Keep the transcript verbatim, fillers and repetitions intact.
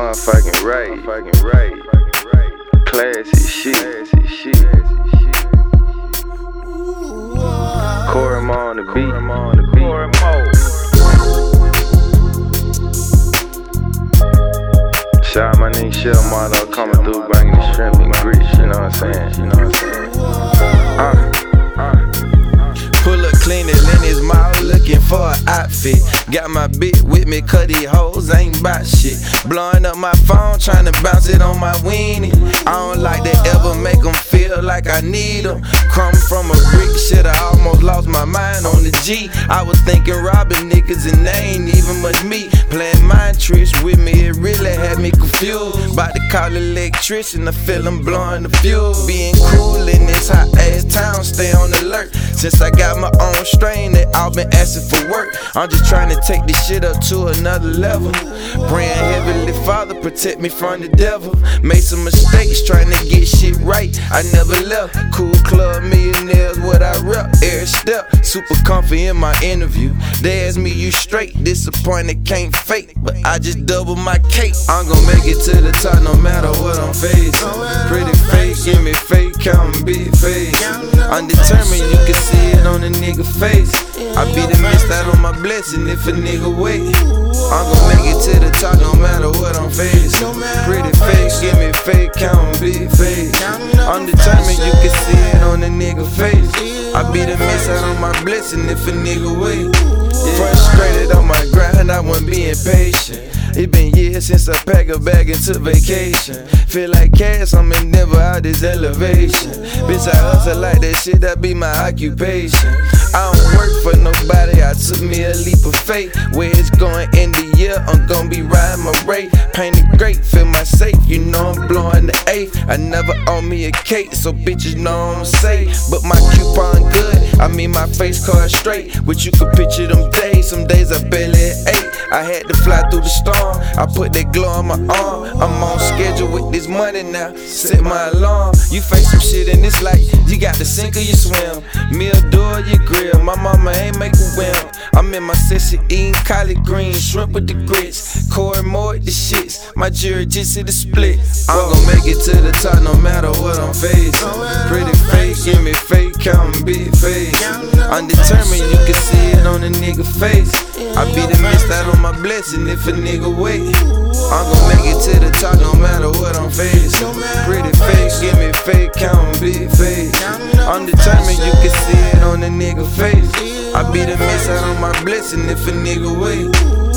Motherfucking right. Motherfucking right. Classy shit. Classy shit. Corey Mo on the beat. Corey Mo on the beat. Corey Mo. Shout out my nigga Shell Marlowe coming through bringing the shrimp and grits. You know what I'm saying? You know what I'm saying? Uh. Pull up clean it in his mouth, looking for an outfit. Got my bitch with me, cut these hoes ain't bout shit. Blowing up my phone, trying to bounce it on my weenie. I don't like to ever make them feel like I need them. Come from a brick shit, I almost lost my mind on the G. I was thinking robbing niggas and they ain't even much me. Playing mind tricks with me, it really had me confused. About to call electrician, I feel I'm blowing the fuel. Being cool in this hot ass town, stay on alert. Since I got my own strain, they all been asking for work. I'm just trying to take this shit up to another level. Praying Heavenly Father, protect me from the devil. Made some mistakes trying to get shit right, I never left. Cool club millionaires, what I rep, every step. Super comfy in my interview. They ask me, you straight? Disappointed, can't fake, but I just double my cake. I'm gon' make it to the top no matter what I'm facing. Pretty fake, give me fake, countin' big face. Undetermined, you can see it on a nigga face. I be the missed out on my blessing if a nigga wait. I'm gon' make it to the top no matter what I'm facing. Pretty fake, give me fake, countin' big face. Undetermined, you can see it on a nigga face. I be the miss out on my blessing if a nigga wait. Frustrated on my grind, I wasn't being patient. It been years since I packed a bag and took vacation. Feel like cash, I'm never out this elevation. Bitch, I hustle like that shit, that be my occupation. I don't work for nobody, I took me a leap of faith. Where it's going in the year, I'm gon' be riding my rate. Painted great, feel my safe, you know I'm blowing the eighth. I never own me a cake, so bitches know I'm safe. But my coupon good, I mean my face card straight. But you could picture them days, some days I barely ate. I had to fly through the storm, I put that glow on my arm. I'm on schedule with this money now, set my alarm. You face some shit in this life, you got to sink or you swim. Meal door, you grill, my mama ain't make a whim. I'm in my session eating collard greens, shrimp with the grits. Corey Mo the shits, my jury just hit the split. I'm gon' make it to the top no matter what I'm facing. Pretty fake, give me fake, countin' big face. Undetermined, you can see it on a nigga face. I be the missed out on my blessing if a nigga wait. I'm gon' make it to the top no matter what I'm facing. Pretty fake, give me fake, countin' big face. Undetermined, you can see it on a nigga face. I be the miss out on my blessing if a nigga wait.